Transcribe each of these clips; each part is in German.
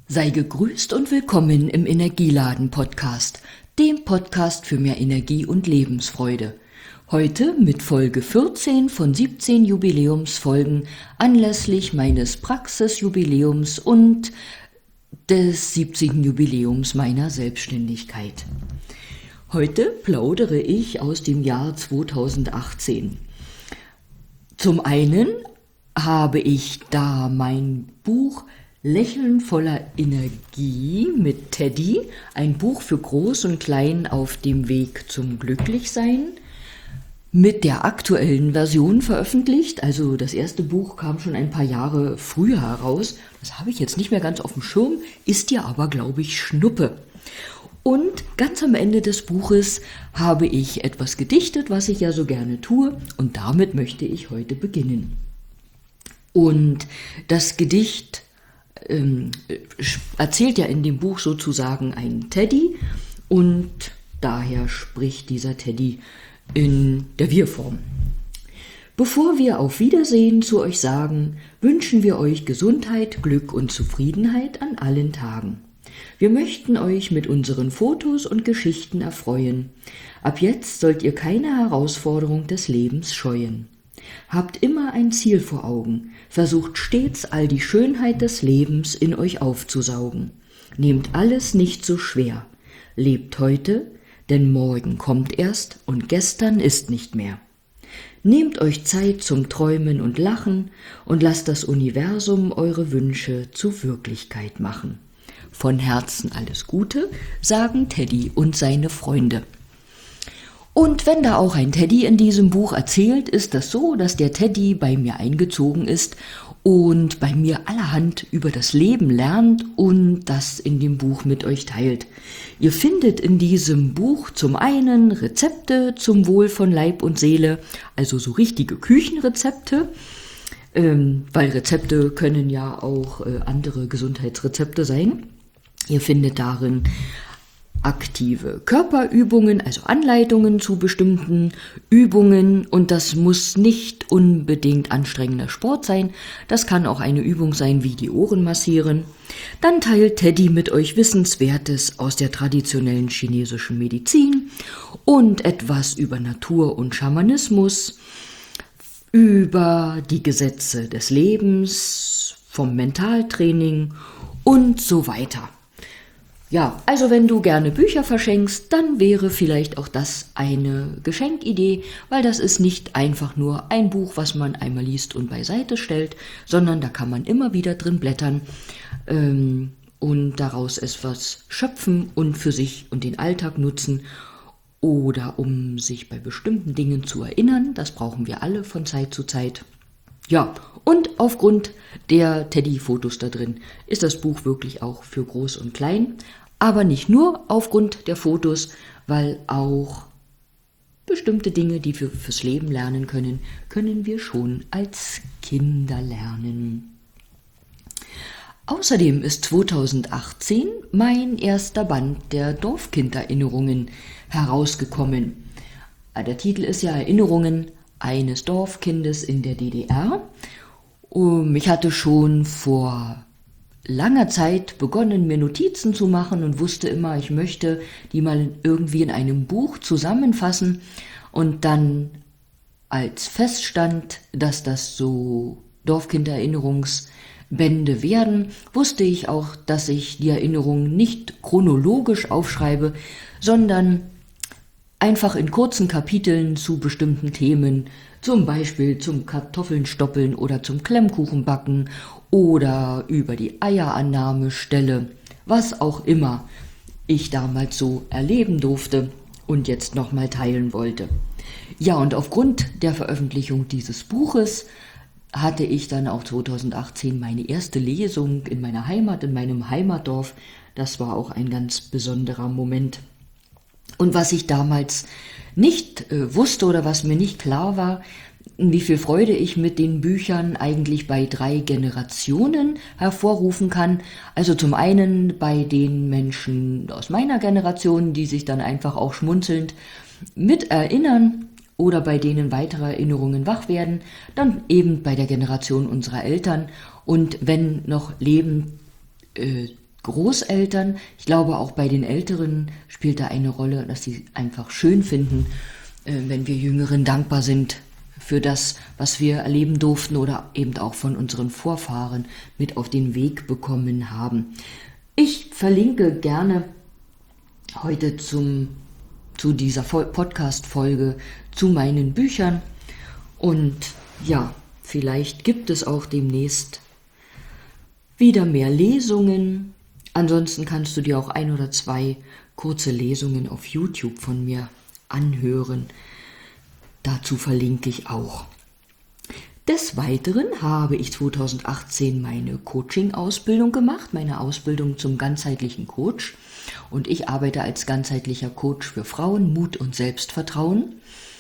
Sei gegrüßt und willkommen im Energieladen-Podcast, dem Podcast für mehr Energie und Lebensfreude. Heute mit Folge 14 von 17 Jubiläumsfolgen anlässlich meines Praxisjubiläums und des 70. Jubiläums meiner Selbstständigkeit. Heute plaudere ich aus dem Jahr 2018. Zum einen habe ich da mein Buch Lächeln voller Energie mit Teddy, ein Buch für Groß und Klein auf dem Weg zum Glücklichsein, mit der aktuellen Version veröffentlicht. Also das erste Buch kam schon ein paar Jahre früher heraus. Das habe ich jetzt nicht mehr ganz auf dem Schirm, ist dir aber, glaube ich, Schnuppe. Und ganz am Ende des Buches habe ich etwas gedichtet, was ich ja so gerne tue, und damit möchte ich heute beginnen. Und das Gedicht erzählt ja in dem Buch sozusagen ein Teddy, und daher spricht dieser Teddy in der Wir-Form. Bevor wir auf Wiedersehen zu euch sagen, wünschen wir euch Gesundheit, Glück und Zufriedenheit an allen Tagen. Wir möchten euch mit unseren Fotos und Geschichten erfreuen. Ab jetzt sollt ihr keine Herausforderung des Lebens scheuen. Habt immer ein Ziel vor Augen, versucht stets all die Schönheit des Lebens in euch aufzusaugen. Nehmt alles nicht so schwer, lebt heute, denn morgen kommt erst und gestern ist nicht mehr. Nehmt euch Zeit zum Träumen und Lachen und lasst das Universum eure Wünsche zu Wirklichkeit machen. Von Herzen alles Gute, sagen Teddy und seine Freunde. Und wenn da auch ein Teddy in diesem Buch erzählt, ist das so, dass der Teddy bei mir eingezogen ist und bei mir allerhand über das Leben lernt und das in dem Buch mit euch teilt. Ihr findet in diesem Buch zum einen Rezepte zum Wohl von Leib und Seele, also so richtige Küchenrezepte, weil Rezepte können ja auch andere Gesundheitsrezepte sein. Ihr findet darin aktive Körperübungen, also Anleitungen zu bestimmten Übungen, und das muss nicht unbedingt anstrengender Sport sein, das kann auch eine Übung sein wie die Ohren massieren. Dann teilt Teddy mit euch Wissenswertes aus der traditionellen chinesischen Medizin und etwas über Natur und Schamanismus, über die Gesetze des Lebens, vom Mentaltraining und so weiter. Ja, also wenn du gerne Bücher verschenkst, dann wäre vielleicht auch das eine Geschenkidee, weil das ist nicht einfach nur ein Buch, was man einmal liest und beiseite stellt, sondern da kann man immer wieder drin blättern und daraus etwas schöpfen und für sich und den Alltag nutzen oder um sich bei bestimmten Dingen zu erinnern. Das brauchen wir alle von Zeit zu Zeit. Ja, und aufgrund der Teddy-Fotos da drin ist das Buch wirklich auch für Groß und Klein. Aber nicht nur aufgrund der Fotos, weil auch bestimmte Dinge, die wir fürs Leben lernen können, können wir schon als Kinder lernen. Außerdem ist 2018 mein erster Band der Dorfkinderinnerungen herausgekommen. Der Titel ist ja Erinnerungen eines Dorfkindes in der DDR. Ich hatte schon vor langer Zeit begonnen, mir Notizen zu machen und wusste immer, ich möchte die mal irgendwie in einem Buch zusammenfassen, und dann als feststand, dass das so Dorfkindererinnerungsbände werden, wusste ich auch, dass ich die Erinnerungen nicht chronologisch aufschreibe, sondern einfach in kurzen Kapiteln zu bestimmten Themen, zum Beispiel zum Kartoffeln stoppeln oder zum Klemmkuchenbacken oder über die Eierannahme stelle, was auch immer ich damals so erleben durfte und jetzt nochmal teilen wollte. Ja, und aufgrund der Veröffentlichung dieses Buches hatte ich dann auch 2018 meine erste Lesung in meiner Heimat, in meinem Heimatdorf. Das war auch ein ganz besonderer Moment. Und was ich damals nicht wusste oder was mir nicht klar war, wie viel Freude ich mit den Büchern eigentlich bei 3 Generationen hervorrufen kann. Also zum einen bei den Menschen aus meiner Generation, die sich dann einfach auch schmunzelnd mit erinnern oder bei denen weitere Erinnerungen wach werden, dann eben bei der Generation unserer Eltern und wenn noch lebend Großeltern. Ich glaube, auch bei den Älteren spielt da eine Rolle, dass sie einfach schön finden, wenn wir Jüngeren dankbar sind für das, was wir erleben durften oder eben auch von unseren Vorfahren mit auf den Weg bekommen haben. Ich verlinke gerne heute zu dieser Podcast-Folge zu meinen Büchern und ja, vielleicht gibt es auch demnächst wieder mehr Lesungen. Ansonsten kannst du dir auch 1 oder 2 kurze Lesungen auf YouTube von mir anhören. Dazu verlinke ich auch. Des Weiteren habe ich 2018 meine Coaching-Ausbildung gemacht, meine Ausbildung zum ganzheitlichen Coach. Und ich arbeite als ganzheitlicher Coach für Frauen, Mut und Selbstvertrauen.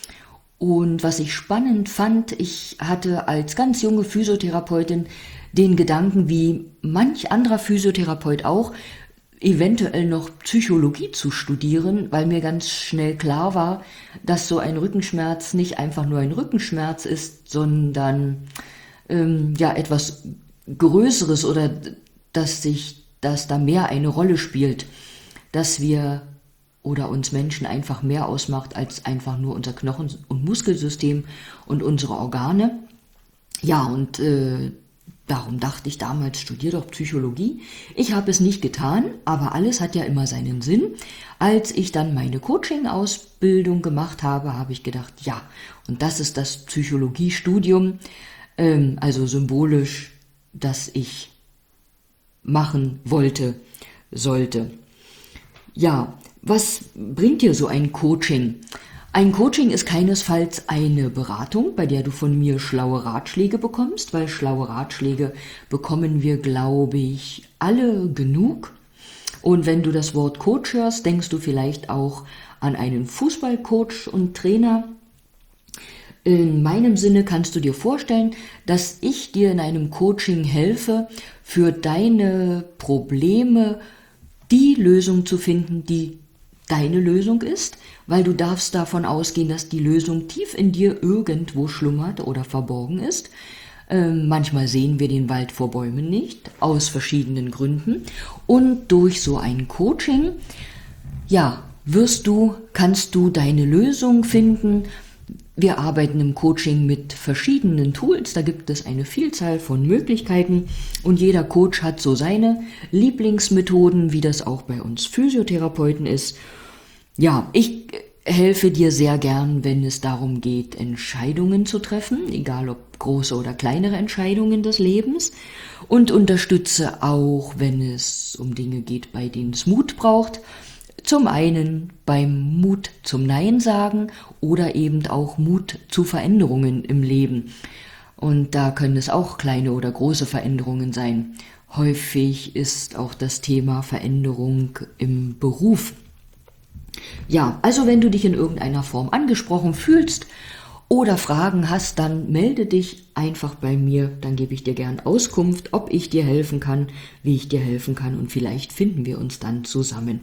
Und was ich spannend fand, ich hatte als ganz junge Physiotherapeutin den Gedanken, wie manch anderer Physiotherapeut auch, eventuell noch Psychologie zu studieren, weil mir ganz schnell klar war, dass so ein Rückenschmerz nicht einfach nur ein Rückenschmerz ist, sondern etwas Größeres oder dass da mehr eine Rolle spielt, dass wir oder uns Menschen einfach mehr ausmacht als einfach nur unser Knochen- und Muskelsystem und unsere Organe. Ja, und darum dachte ich damals, studier doch Psychologie. Ich habe es nicht getan, aber alles hat ja immer seinen Sinn. Als ich dann meine Coaching-Ausbildung gemacht habe, habe ich gedacht, ja, und das ist das Psychologiestudium, also symbolisch, das ich machen sollte. Ja, was bringt dir so ein Coaching? Ein Coaching ist keinesfalls eine Beratung, bei der du von mir schlaue Ratschläge bekommst, weil schlaue Ratschläge bekommen wir, glaube ich, alle genug. Und wenn du das Wort Coach hörst, denkst du vielleicht auch an einen Fußballcoach und Trainer. In meinem Sinne kannst du dir vorstellen, dass ich dir in einem Coaching helfe, für deine Probleme die Lösung zu finden, die deine Lösung ist, weil du darfst davon ausgehen, dass die Lösung tief in dir irgendwo schlummert oder verborgen ist. Manchmal sehen wir den Wald vor Bäumen nicht, aus verschiedenen Gründen. Und durch so ein Coaching, ja, kannst du deine Lösung finden. Wir arbeiten im Coaching mit verschiedenen Tools, da gibt es eine Vielzahl von Möglichkeiten und jeder Coach hat so seine Lieblingsmethoden, wie das auch bei uns Physiotherapeuten ist. Ja, ich helfe dir sehr gern, wenn es darum geht, Entscheidungen zu treffen, egal ob große oder kleinere Entscheidungen des Lebens, und unterstütze auch, wenn es um Dinge geht, bei denen es Mut braucht. Zum einen beim Mut zum Nein sagen oder eben auch Mut zu Veränderungen im Leben. Und da können es auch kleine oder große Veränderungen sein. Häufig ist auch das Thema Veränderung im Beruf. Ja, also wenn du dich in irgendeiner Form angesprochen fühlst oder Fragen hast, dann melde dich einfach bei mir. Dann gebe ich dir gern Auskunft, ob ich dir helfen kann, wie ich dir helfen kann und vielleicht finden wir uns dann zusammen.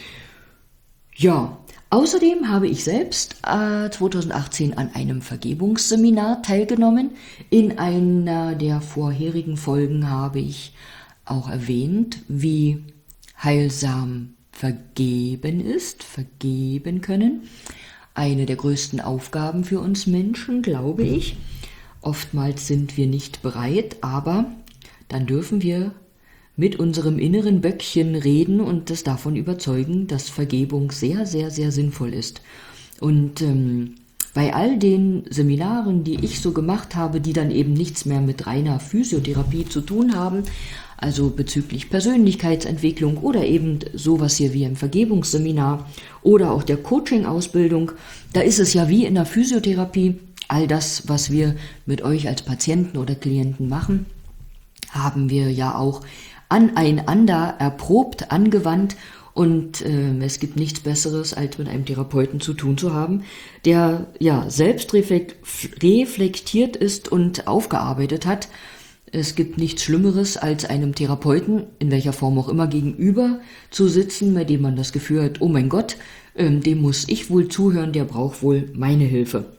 Ja, außerdem habe ich selbst 2018 an einem Vergebungsseminar teilgenommen. In einer der vorherigen Folgen habe ich auch erwähnt, wie heilsam vergeben können. Eine der größten Aufgaben für uns Menschen, glaube ich. Oftmals sind wir nicht bereit, aber dann dürfen wir mit unserem inneren Böckchen reden und das davon überzeugen, dass Vergebung sehr, sehr, sehr sinnvoll ist. Und bei all den Seminaren, die ich so gemacht habe, die dann eben nichts mehr mit reiner Physiotherapie zu tun haben, also bezüglich Persönlichkeitsentwicklung oder eben sowas hier wie im Vergebungsseminar oder auch der Coaching-Ausbildung, da ist es ja wie in der Physiotherapie, all das, was wir mit euch als Patienten oder Klienten machen, haben wir ja auch aneinander erprobt, angewandt und es gibt nichts Besseres, als mit einem Therapeuten zu tun zu haben, der ja selbst reflektiert ist und aufgearbeitet hat. Es gibt nichts Schlimmeres, als einem Therapeuten, in welcher Form auch immer, gegenüber zu sitzen, bei dem man das Gefühl hat, oh mein Gott, dem muss ich wohl zuhören, der braucht wohl meine Hilfe.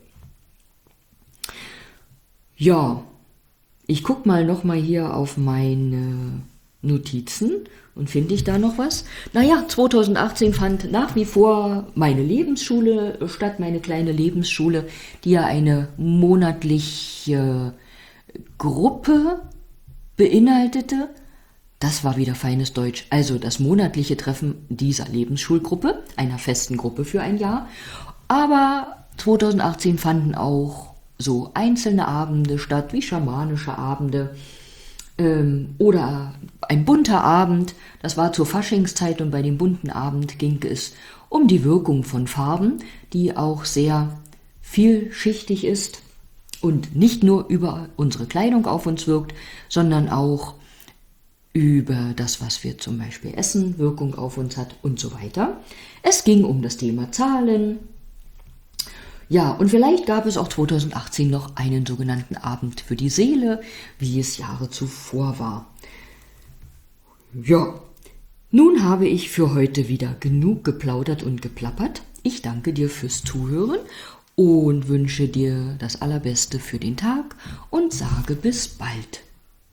Ja, ich gucke mal nochmal hier auf meine Notizen. Und finde ich da noch was? Naja, 2018 fand nach wie vor meine Lebensschule statt, meine kleine Lebensschule, die ja eine monatliche Gruppe beinhaltete. Das war wieder feines Deutsch. Also das monatliche Treffen dieser Lebensschulgruppe, einer festen Gruppe für ein Jahr. Aber 2018 fanden auch so einzelne Abende statt, wie schamanische Abende oder ein bunter Abend. Das war zur Faschingszeit und bei dem bunten Abend ging es um die Wirkung von Farben, die auch sehr vielschichtig ist und nicht nur über unsere Kleidung auf uns wirkt, sondern auch über das, was wir zum Beispiel essen, Wirkung auf uns hat und so weiter. Es ging um das Thema Zahlen. Ja, und vielleicht gab es auch 2018 noch einen sogenannten Abend für die Seele, wie es Jahre zuvor war. Ja, nun habe ich für heute wieder genug geplaudert und geplappert. Ich danke dir fürs Zuhören und wünsche dir das Allerbeste für den Tag und sage bis bald.